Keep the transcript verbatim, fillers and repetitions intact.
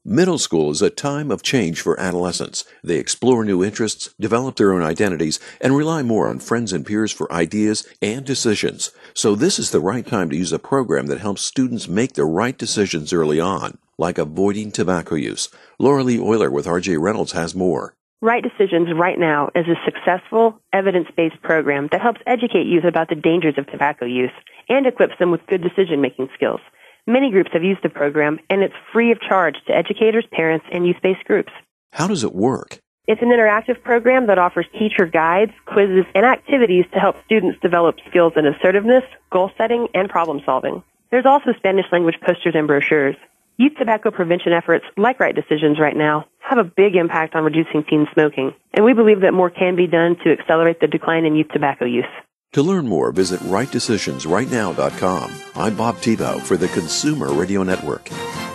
Middle school is a time of change for adolescents. They explore new interests, develop their own identities, and rely more on friends and peers for ideas and decisions. So this is the right time to use a program that helps students make the right decisions early on, like avoiding tobacco use. Laura Lee Euler with R J Reynolds has more. Right Decisions Right Now is a successful, evidence-based program that helps educate youth about the dangers of tobacco use and equips them with good decision-making skills. Many groups have used the program, and it's free of charge to educators, parents, and youth-based groups. How does it work? It's an interactive program that offers teacher guides, quizzes, and activities to help students develop skills in assertiveness, goal setting, and problem solving. There's also Spanish language posters and brochures. Youth tobacco prevention efforts, like Right Decisions Right Now, have a big impact on reducing teen smoking, and we believe that more can be done to accelerate the decline in youth tobacco use. To learn more, visit right decisions right now dot com. I'm Bob Tebow for the Consumer Radio Network.